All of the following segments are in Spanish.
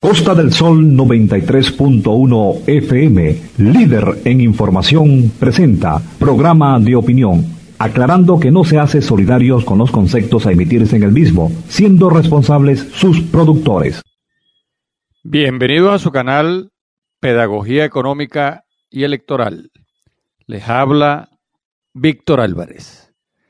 Costa del Sol 93.1 FM, líder en información, presenta programa de opinión, aclarando que no se hace solidarios con los conceptos a emitirse en el mismo, siendo responsables sus productores. Bienvenidos a su canal Pedagogía Económica y Electoral. Les habla Víctor Álvarez.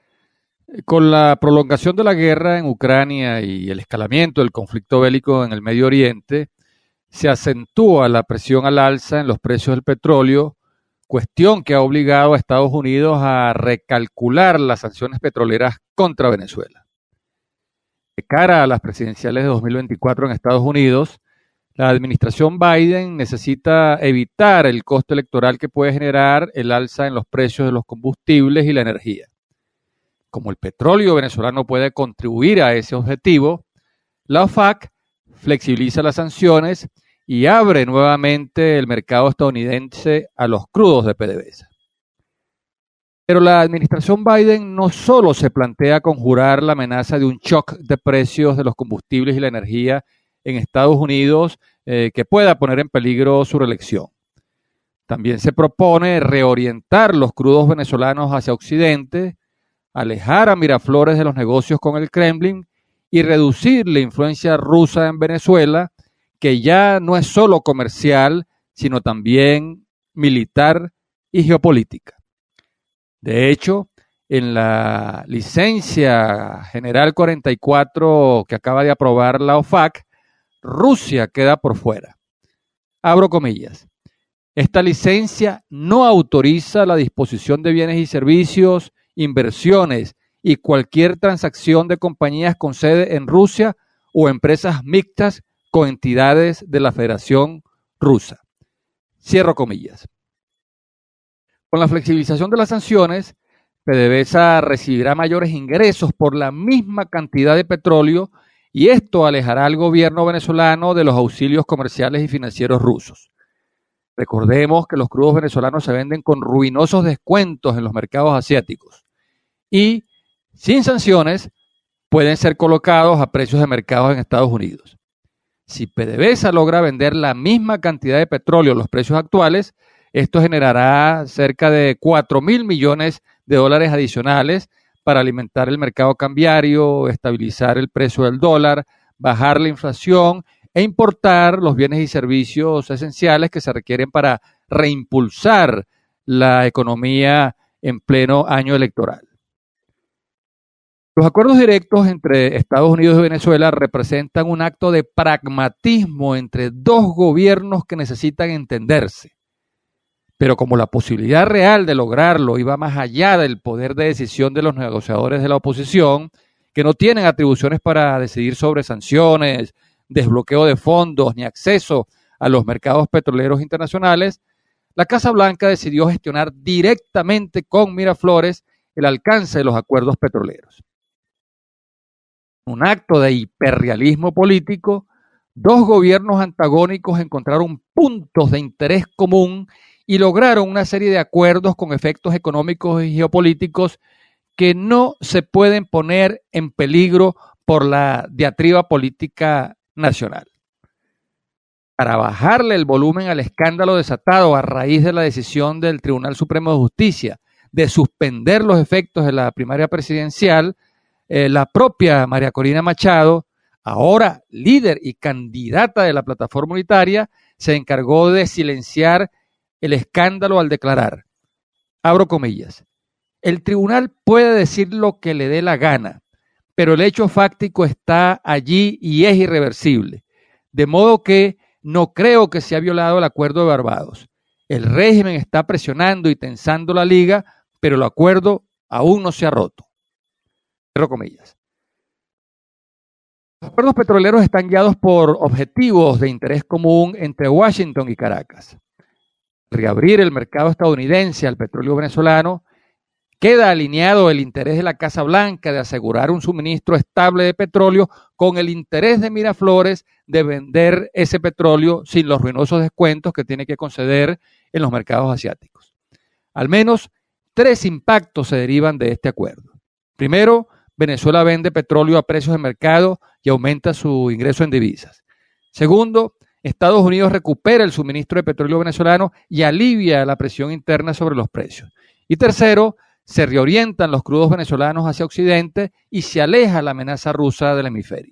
Con la prolongación de la guerra en Ucrania y el escalamiento del conflicto bélico en el Medio Oriente, se acentúa la presión al alza en los precios del petróleo, cuestión que ha obligado a Estados Unidos a recalcular las sanciones petroleras contra Venezuela. De cara a las presidenciales de 2024 en Estados Unidos, la administración Biden necesita evitar el costo electoral que puede generar el alza en los precios de los combustibles y la energía. Como el petróleo venezolano puede contribuir a ese objetivo, la OFAC flexibiliza las sanciones y abre nuevamente el mercado estadounidense a los crudos de PDVSA. Pero la administración Biden no solo se plantea conjurar la amenaza de un shock de precios de los combustibles y la energía en Estados Unidos que pueda poner en peligro su reelección. También se propone reorientar los crudos venezolanos hacia Occidente, alejar a Miraflores de los negocios con el Kremlin y reducir la influencia rusa en Venezuela, que ya no es solo comercial, sino también militar y geopolítica. De hecho, en la licencia general 44 que acaba de aprobar la OFAC, Rusia queda por fuera. Abro comillas. Esta licencia no autoriza la disposición de bienes y servicios, inversiones y cualquier transacción de compañías con sede en Rusia o empresas mixtas con entidades de la Federación Rusa. Cierro comillas. Con la flexibilización de las sanciones, PDVSA recibirá mayores ingresos por la misma cantidad de petróleo y esto alejará al gobierno venezolano de los auxilios comerciales y financieros rusos. Recordemos que los crudos venezolanos se venden con ruinosos descuentos en los mercados asiáticos y, sin sanciones, pueden ser colocados a precios de mercado en Estados Unidos. Si PDVSA logra vender la misma cantidad de petróleo a los precios actuales, esto generará cerca de 4.000 millones de dólares adicionales para alimentar el mercado cambiario, estabilizar el precio del dólar, bajar la inflación e importar los bienes y servicios esenciales que se requieren para reimpulsar la economía en pleno año electoral. Los acuerdos directos entre Estados Unidos y Venezuela representan un acto de pragmatismo entre dos gobiernos que necesitan entenderse. Pero como la posibilidad real de lograrlo iba más allá del poder de decisión de los negociadores de la oposición, que no tienen atribuciones para decidir sobre sanciones, desbloqueo de fondos ni acceso a los mercados petroleros internacionales, la Casa Blanca decidió gestionar directamente con Miraflores el alcance de los acuerdos petroleros. Un acto de hiperrealismo político, dos gobiernos antagónicos encontraron puntos de interés común y lograron una serie de acuerdos con efectos económicos y geopolíticos que no se pueden poner en peligro por la diatriba política nacional. Para bajarle el volumen al escándalo desatado a raíz de la decisión del Tribunal Supremo de Justicia de suspender los efectos de la primaria presidencial, la propia María Corina Machado, ahora líder y candidata de la plataforma unitaria, se encargó de silenciar el escándalo al declarar, abro comillas, el tribunal puede decir lo que le dé la gana, pero el hecho fáctico está allí y es irreversible, de modo que no creo que se ha violado el acuerdo de Barbados. El régimen está presionando y tensando la liga, pero el acuerdo aún no se ha roto. Cierro comillas. Los acuerdos petroleros están guiados por objetivos de interés común entre Washington y Caracas. Reabrir el mercado estadounidense al petróleo venezolano, queda alineado el interés de la Casa Blanca de asegurar un suministro estable de petróleo con el interés de Miraflores de vender ese petróleo sin los ruinosos descuentos que tiene que conceder en los mercados asiáticos. Al menos 3 impactos se derivan de este acuerdo. Primero, Venezuela vende petróleo a precios de mercado y aumenta su ingreso en divisas. Segundo, Estados Unidos recupera el suministro de petróleo venezolano y alivia la presión interna sobre los precios. Y tercero, se reorientan los crudos venezolanos hacia Occidente y se aleja la amenaza rusa del hemisferio.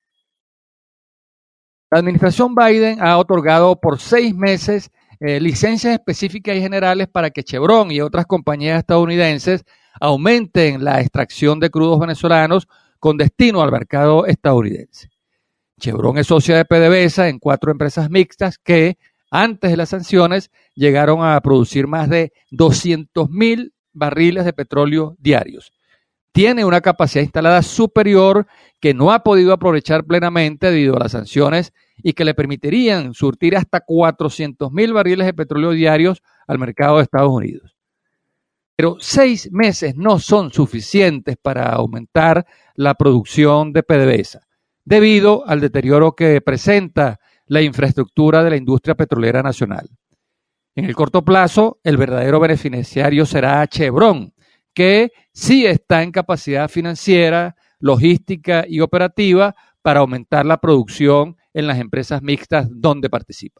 La administración Biden ha otorgado por 6 meses licencias específicas y generales para que Chevron y otras compañías estadounidenses aumenten la extracción de crudos venezolanos con destino al mercado estadounidense. Chevron es socia de PDVSA en 4 empresas mixtas que, antes de las sanciones, llegaron a producir más de 200,000 barriles de petróleo diarios. Tiene una capacidad instalada superior que no ha podido aprovechar plenamente debido a las sanciones y que le permitirían surtir hasta 400,000 barriles de petróleo diarios al mercado de Estados Unidos. Pero 6 meses no son suficientes para aumentar la producción de PDVSA, debido al deterioro que presenta la infraestructura de la industria petrolera nacional. En el corto plazo, el verdadero beneficiario será Chevron, que sí está en capacidad financiera, logística y operativa para aumentar la producción en las empresas mixtas donde participa.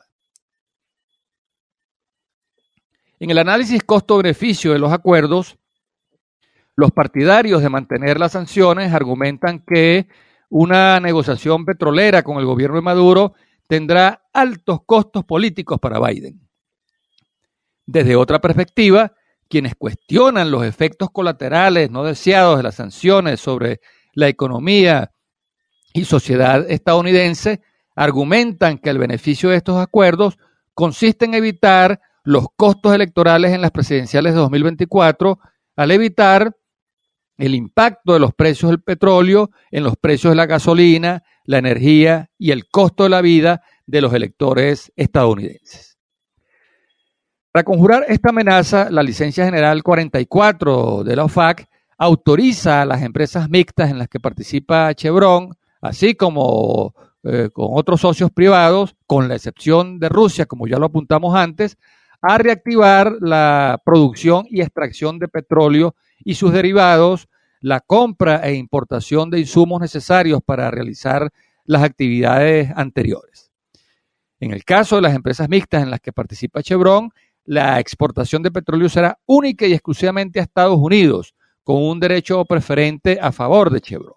En el análisis costo-beneficio de los acuerdos, los partidarios de mantener las sanciones argumentan que una negociación petrolera con el gobierno de Maduro tendrá altos costos políticos para Biden. Desde otra perspectiva, quienes cuestionan los efectos colaterales no deseados de las sanciones sobre la economía y sociedad estadounidense argumentan que el beneficio de estos acuerdos consiste en evitar los costos electorales en las presidenciales de 2024 al evitar el impacto de los precios del petróleo en los precios de la gasolina, la energía y el costo de la vida de los electores estadounidenses. Para conjurar esta amenaza, la licencia general 44 de la OFAC autoriza a las empresas mixtas en las que participa Chevron, así como con otros socios privados, con la excepción de Rusia, como ya lo apuntamos antes, a reactivar la producción y extracción de petróleo y sus derivados, la compra e importación de insumos necesarios para realizar las actividades anteriores. En el caso de las empresas mixtas en las que participa Chevron, la exportación de petróleo será única y exclusivamente a Estados Unidos, con un derecho preferente a favor de Chevron.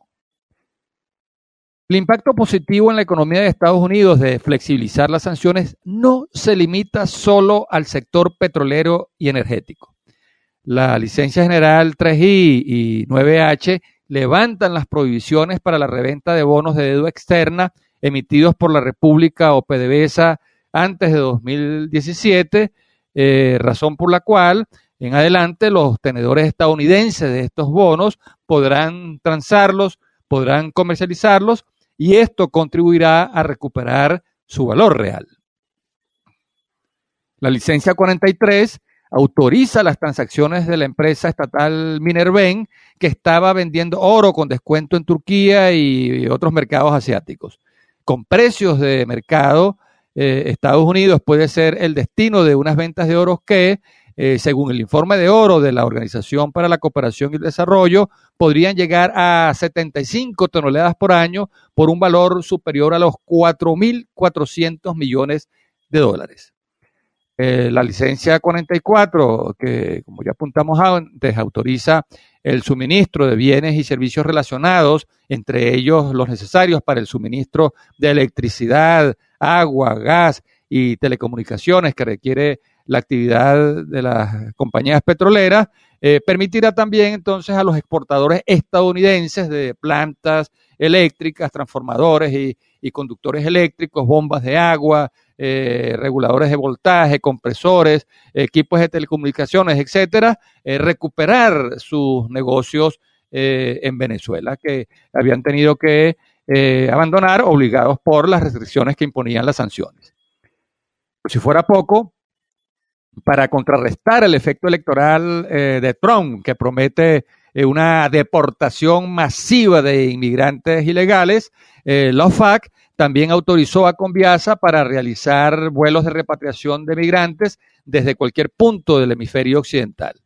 El impacto positivo en la economía de Estados Unidos de flexibilizar las sanciones no se limita solo al sector petrolero y energético. La licencia general 3I y 9H levantan las prohibiciones para la reventa de bonos de deuda externa emitidos por la República o PDVSA antes de 2017, razón por la cual en adelante los tenedores estadounidenses de estos bonos podrán transarlos, podrán comercializarlos y esto contribuirá a recuperar su valor real. La licencia 43 autoriza las transacciones de la empresa estatal Minerven, que estaba vendiendo oro con descuento en Turquía y otros mercados asiáticos. Con precios de mercado, Estados Unidos puede ser el destino de unas ventas de oro que, según el informe de oro de la Organización para la Cooperación y el Desarrollo, podrían llegar a 75 toneladas por año por un valor superior a los 4.400 millones de dólares. La licencia 44, que como ya apuntamos antes, autoriza el suministro de bienes y servicios relacionados, entre ellos los necesarios para el suministro de electricidad, agua, gas y telecomunicaciones que requiere la actividad de las compañías petroleras, permitirá también entonces a los exportadores estadounidenses de plantas eléctricas, transformadores y conductores eléctricos, bombas de agua, reguladores de voltaje, compresores, equipos de telecomunicaciones, etcétera, recuperar sus negocios en Venezuela que habían tenido que abandonar obligados por las restricciones que imponían las sanciones. Por si fuera poco, para contrarrestar el efecto electoral de Trump, que promete una deportación masiva de inmigrantes ilegales, la OFAC también autorizó a Conviasa para realizar vuelos de repatriación de migrantes desde cualquier punto del hemisferio occidental.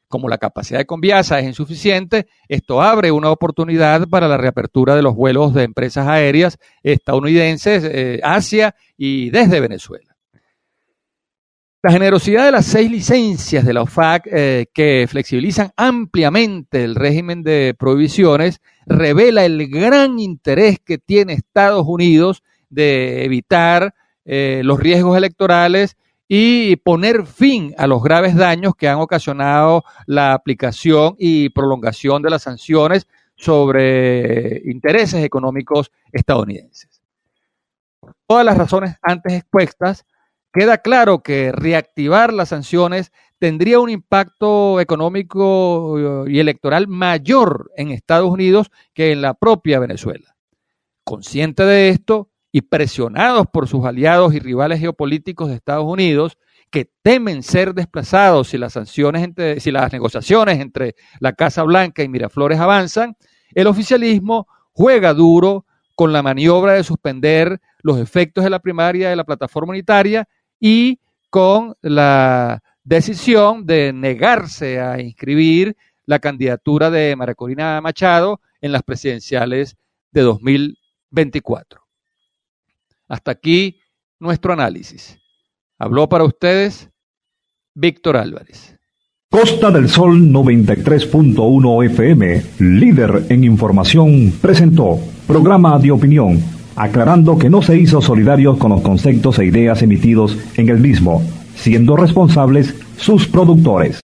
Como la capacidad de Conviasa es insuficiente, esto abre una oportunidad para la reapertura de los vuelos de empresas aéreas estadounidenses hacia y desde Venezuela. La generosidad de las 6 licencias de la OFAC que flexibilizan ampliamente el régimen de prohibiciones revela el gran interés que tiene Estados Unidos de evitar los riesgos electorales y poner fin a los graves daños que han ocasionado la aplicación y prolongación de las sanciones sobre intereses económicos estadounidenses. Por todas las razones antes expuestas, queda claro que reactivar las sanciones tendría un impacto económico y electoral mayor en Estados Unidos que en la propia Venezuela. Consciente de esto, y presionados por sus aliados y rivales geopolíticos de Estados Unidos, que temen ser desplazados si las negociaciones entre la Casa Blanca y Miraflores avanzan, el oficialismo juega duro con la maniobra de suspender los efectos de la primaria de la plataforma unitaria y con la decisión de negarse a inscribir la candidatura de María Corina Machado en las presidenciales de 2024. Hasta aquí nuestro análisis. Habló para ustedes Víctor Álvarez. Costa del Sol 93.1 FM, líder en información, presentó programa de opinión, aclarando que no se hizo solidarios con los conceptos e ideas emitidos en el mismo, siendo responsables sus productores.